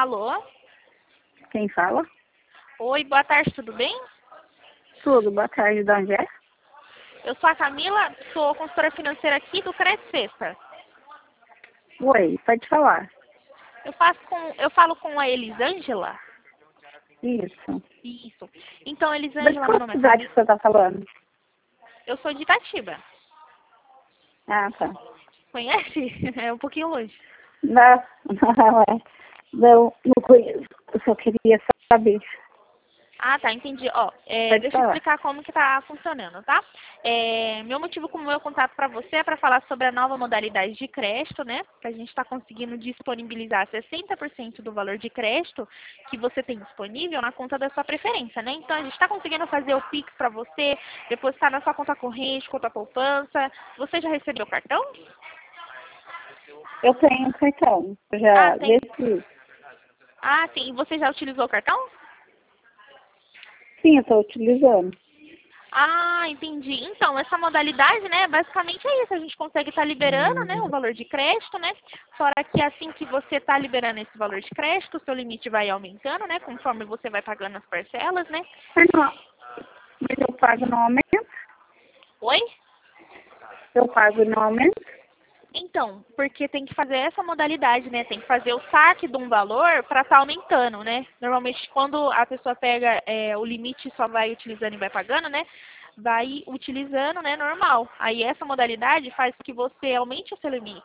Alô? Quem fala? Oi, boa tarde, tudo bem? Tudo, boa tarde, de onde é? Eu sou a Camila, sou consultora financeira aqui do Credit Sexta. Oi, pode falar. Eu falo com a Elisângela? Isso. Isso. Então, De Elisângela, meu qual nome é cidade Camila. que você está falando? Eu sou de Itatiba. Ah, tá. Conhece? É um pouquinho longe. Não, não é. Não conheço. Eu só queria saber. Ah, tá, entendi. Ó, Pode deixa eu falar. explicar como que tá funcionando, tá? Meu motivo como meu contato para você é para falar sobre a nova modalidade de crédito, né? Que a gente está conseguindo disponibilizar 60% do valor de crédito que você tem disponível na conta da sua preferência, né? Então, a gente está conseguindo fazer o Pix para você, depositar na sua conta corrente, conta poupança. Você já recebeu o cartão? Eu tenho um cartão. Eu Ah, já tem. desci. Ah, sim. E você já utilizou o cartão? Sim, eu estou utilizando. Ah, entendi. Então, essa modalidade, né, basicamente é isso. A gente consegue estar liberando, né, o valor de crédito, né? Fora que assim que você está liberando esse valor de crédito, o seu limite vai aumentando, né, conforme você vai pagando as parcelas, né? Mas eu pago no aumento. Oi? Eu pago no aumento. Então, porque tem que fazer essa modalidade, né? Tem que fazer o saque de um valor para estar aumentando, né? Normalmente, quando a pessoa pega o limite e só vai utilizando e vai pagando, né? Vai utilizando, né? Normal. Aí essa modalidade faz com que você aumente o seu limite.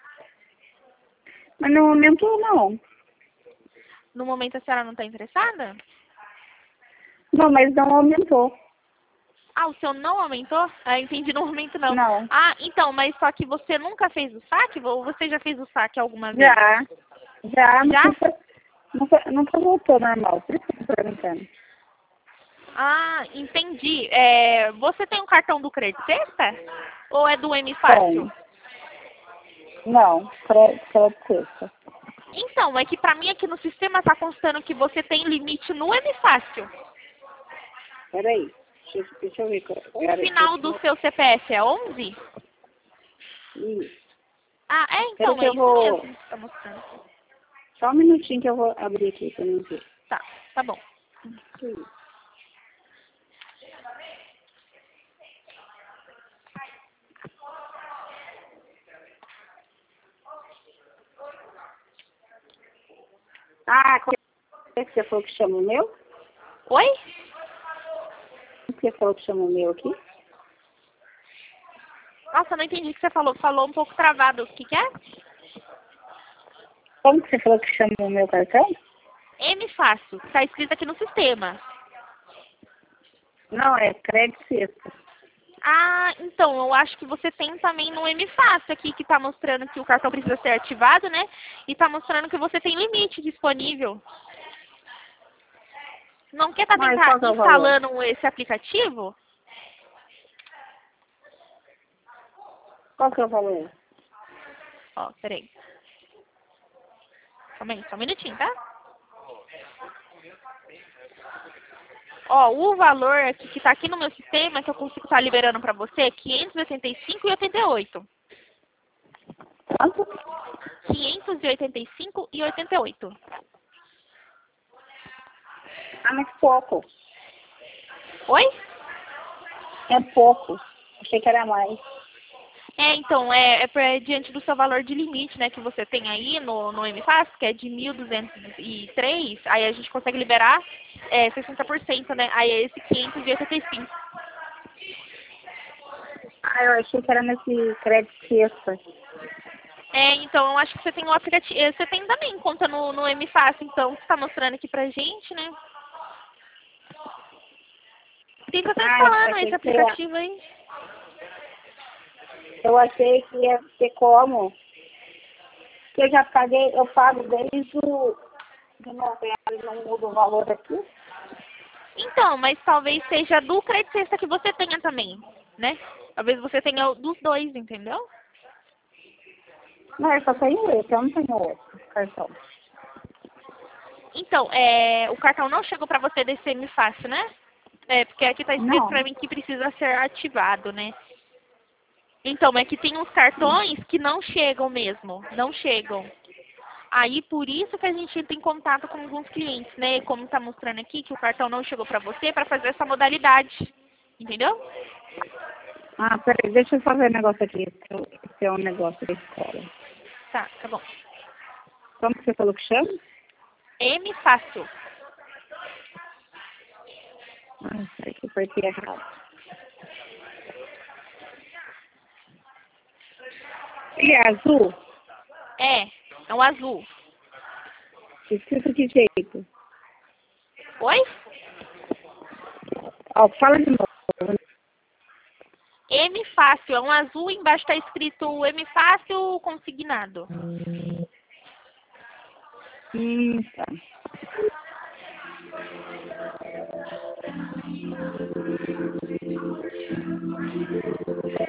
Mas no momento não. No momento a senhora não está interessada? Não, mas não aumentou. Ah, o seu não aumentou? Ah, entendi, no momento não. Não. Ah, então, mas só que você nunca fez o saque? Ou você já fez o saque alguma vez? Já. Já, mas Já? nunca voltou normal. Por isso que eu tô perguntando. Ah, entendi. Você tem um cartão do Credit Sexta? Ou é do M Tem. Fácil? Não, crédito sexta. Então, é que pra mim aqui no sistema está constando que você tem limite no M Fácil. Peraí. Deixa eu ver. O Peraí. final do seu CPF é 11? Isso. Ah, Peraí então, que é eu isso mesmo vou... que está mostrando. Só um minutinho que eu vou abrir aqui pra mim ver. Tá, tá bom. Isso. Ah, como é que você falou que chama o meu? Oi? Como que você falou que chama o meu aqui? Nossa, não entendi o que você falou. Falou um pouco travado. O que que é? Como que você falou que chama o meu cartão? M Fácil. Está escrito aqui no sistema. Não, é crédito sexta. Ah, então, eu acho que você tem também no M Fácil aqui, que está mostrando que o cartão precisa ser ativado, né? E está mostrando que você tem limite disponível. Não quer estar Mas qual que é o valor? instalando esse aplicativo? Qual que é o valor? Ó, peraí. Calma aí, só um minutinho, tá? Ó, o valor aqui, que está aqui no meu sistema, que eu consigo estar liberando para você, é 585,88. Quanto? 585,88. Ah, mas pouco. Oi? É pouco. Achei que era mais. Então, diante do seu valor de limite, né, que você tem aí no MFAS, que é de 1.203, aí a gente consegue liberar 60%, né, aí é esse 585. Ah, eu achei que era nesse crédito sexta. Então, eu acho que você tem um aplicativo, você tem também conta no MFAS, então, que está mostrando aqui pra gente, né. Tenta estar Ah, eu instalando achei esse que ia, aplicativo aí. eu achei que ia ter como. Que eu já paguei, eu pago desde o de novembro, não muda o valor aqui. Então, mas talvez seja do Credit Sexta que você tenha também, né? Talvez você tenha dos dois, entendeu? Não, eu só tenho esse, eu não tenho outro cartão. Então, o cartão não chegou para você descer M Fácil, né? Porque aqui tá escrito Não. para mim que precisa ser ativado, né? Então, é que tem uns cartões que não chegam mesmo, não chegam. Aí, por isso que a gente entra em contato com alguns clientes, né? Como tá mostrando aqui, que o cartão não chegou para você, para fazer essa modalidade. Entendeu? Ah, peraí, deixa eu só ver um negócio aqui. Esse é um negócio da escola. Tá bom. Como que você falou que chama? M Fácil. Ah, peraí que eu apertei errado. Ele é azul? É um azul. Escrito de jeito. Oi? Ó, fala de novo. M Fácil, é um azul, embaixo está escrito M Fácil consignado. Tá.